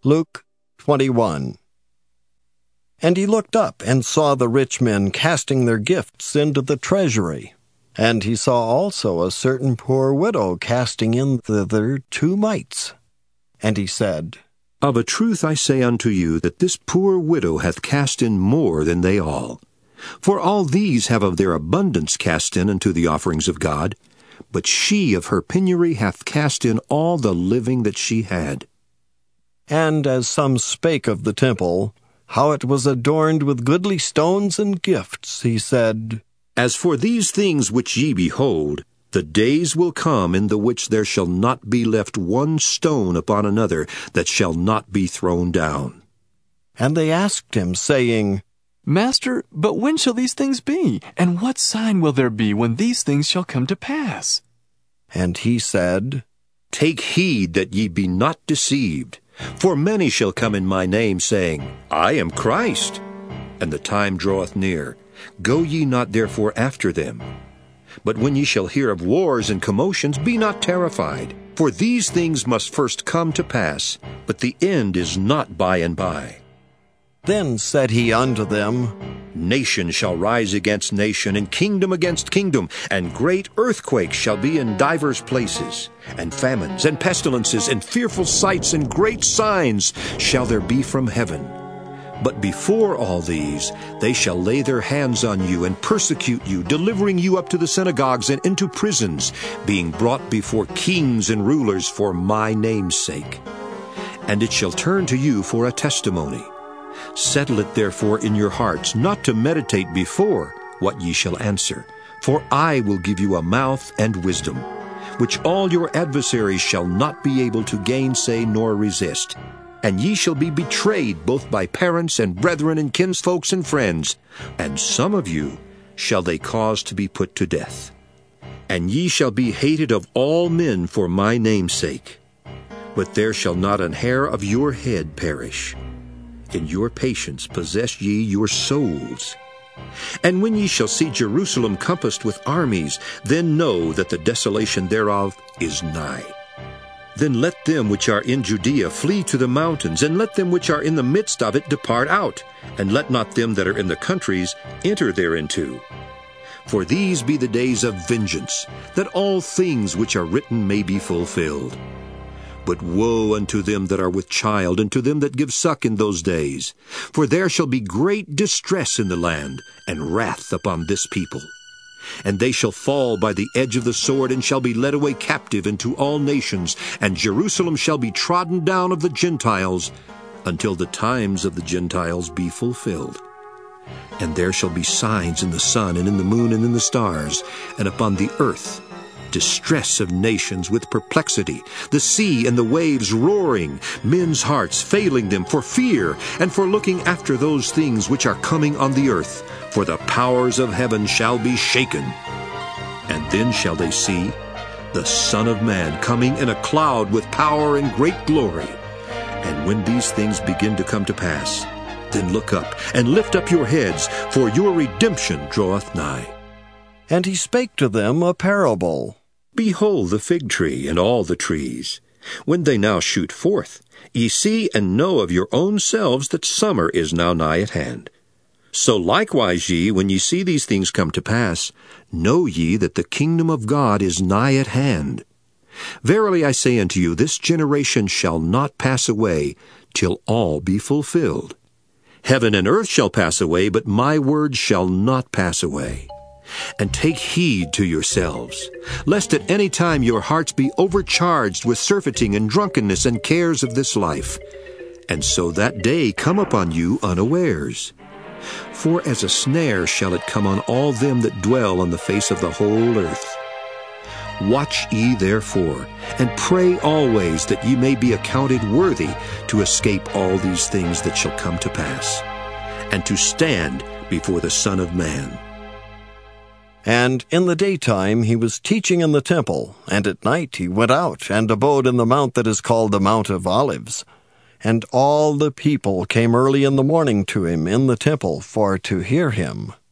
Luke 21. And he looked up and saw the rich men casting their gifts into the treasury. And he saw also a certain poor widow casting in thither 2 mites. And he said, Of a truth I say unto you, that this poor widow hath cast in more than they all. For all these have of their abundance cast in unto the offerings of God, but she of her penury hath cast in all the living that she had. And as some spake of the temple, how it was adorned with goodly stones and gifts, he said, As for these things which ye behold, the days will come in the which there shall not be left one stone upon another that shall not be thrown down. And they asked him, saying, Master, but when shall these things be? And what sign will there be when these things shall come to pass? And he said, Take heed that ye be not deceived. For many shall come in my name, saying, I am Christ, and the time draweth near. Go ye not therefore after them. But when ye shall hear of wars and commotions, be not terrified. For these things must first come to pass, but the end is not by and by. Then said he unto them, Nation shall rise against nation, and kingdom against kingdom, and great earthquakes shall be in divers places, and famines, and pestilences, and fearful sights, and great signs shall there be from heaven. But before all these, they shall lay their hands on you, and persecute you, delivering you up to the synagogues and into prisons, being brought before kings and rulers for my name's sake. And it shall turn to you for a testimony. Settle it therefore in your hearts, not to meditate before what ye shall answer. For I will give you a mouth and wisdom, which all your adversaries shall not be able to gainsay nor resist. And ye shall be betrayed both by parents and brethren and kinsfolks and friends, and some of you shall they cause to be put to death. And ye shall be hated of all men for my name's sake. But there shall not an hair of your head perish. In your patience possess ye your souls. And when ye shall see Jerusalem compassed with armies, then know that the desolation thereof is nigh. Then let them which are in Judea flee to the mountains, and let them which are in the midst of it depart out, and let not them that are in the countries enter thereinto. For these be the days of vengeance, that all things which are written may be fulfilled. But woe unto them that are with child, and to them that give suck in those days. For there shall be great distress in the land, and wrath upon this people. And they shall fall by the edge of the sword, and shall be led away captive into all nations, and Jerusalem shall be trodden down of the Gentiles, until the times of the Gentiles be fulfilled. And there shall be signs in the sun, and in the moon, and in the stars, and upon the earth distress of nations with perplexity, the sea and the waves roaring, men's hearts failing them for fear, and for looking after those things which are coming on the earth. For the powers of heaven shall be shaken. And then shall they see the Son of Man coming in a cloud with power and great glory. And when these things begin to come to pass, then look up and lift up your heads, for your redemption draweth nigh. And he spake to them a parable. Behold the fig tree and all the trees. When they now shoot forth, ye see and know of your own selves that summer is now nigh at hand. So likewise ye, when ye see these things come to pass, know ye that the kingdom of God is nigh at hand. Verily I say unto you, this generation shall not pass away till all be fulfilled. Heaven and earth shall pass away, but my words shall not pass away. And take heed to yourselves, lest at any time your hearts be overcharged with surfeiting and drunkenness and cares of this life, and so that day come upon you unawares. For as a snare shall it come on all them that dwell on the face of the whole earth. Watch ye therefore, and pray always that ye may be accounted worthy to escape all these things that shall come to pass, and to stand before the Son of Man. And in the daytime he was teaching in the temple, and at night he went out and abode in the mount that is called the Mount of Olives. And all the people came early in the morning to him in the temple for to hear him.